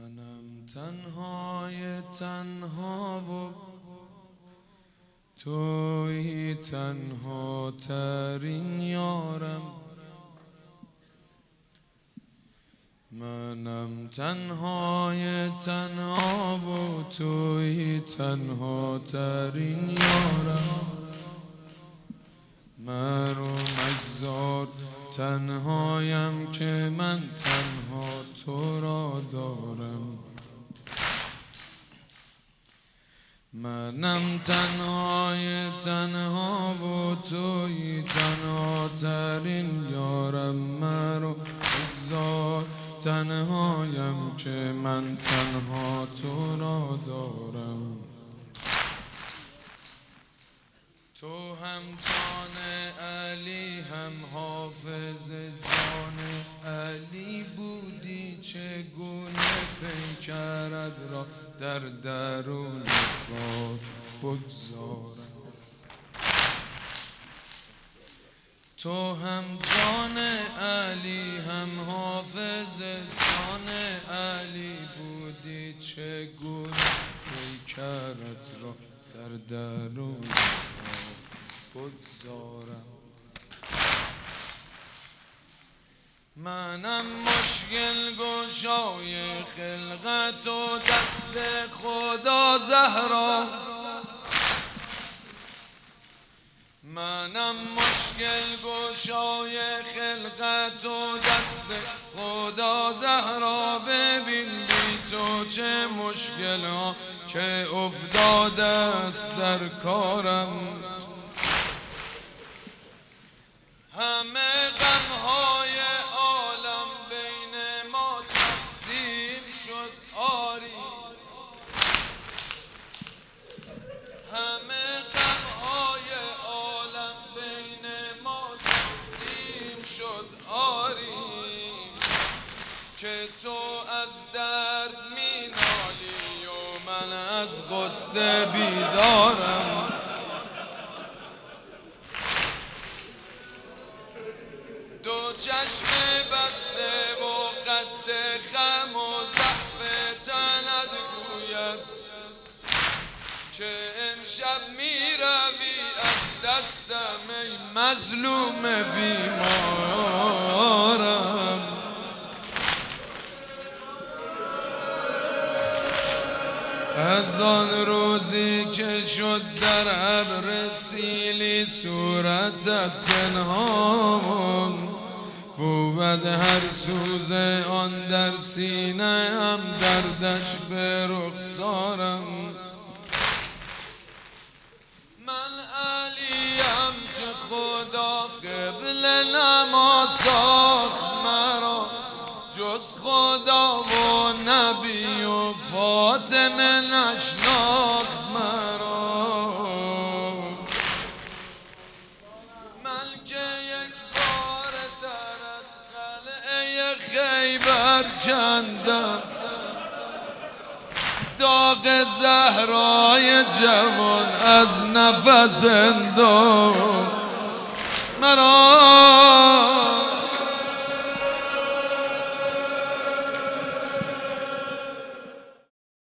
منم تنهای تنها و توی تنها ترین یارم. منم تنهای تنها و توی تنها ترین یارم. مرو مگذار تنهایم که من تنها تو را دارم. منم تنهای تنها و توی تنها ترین یارم. مرو مگذار تنهایم که من تنها تو را دارم. تو هم جان علی هم حافظ جان علی بودی، چگونه پیکرت را در درون خاک بگذارم. تو هم جان علی هم حافظ جان علی بودی، چگونه پیکرت را در درون بگذارم. منم مشکل گشای خلقت و دست خدا زهرا. منم مشکل گشای خلقت و دست خدا زهرا. ببین بی تو چه مشکل ها که افتاده است در کارم. همه غمهای عالم بین ما تقسیم شد آری. همه غمهای عالم بین ما تقسیم شد آری. که تو از درد می نالی و من از غصه بیدارم. دو چشم بسته و قد خم و ضعف تنت گوید که امشب می روی از دستم ای مظلوم بیمارم. از آن روزی که شد در ابر سیلی صورتت پنهان بود، هر سوز آن در سینه هم دردش به رخسارم. من علیم که خدا قبل نما ساخت مرا، جز خدا و نبی و فاطمه نشناخت مرا. من که یک بار در از قلعه خیبر کندم، داغ زهرای جوان از نفس انداخت مرا.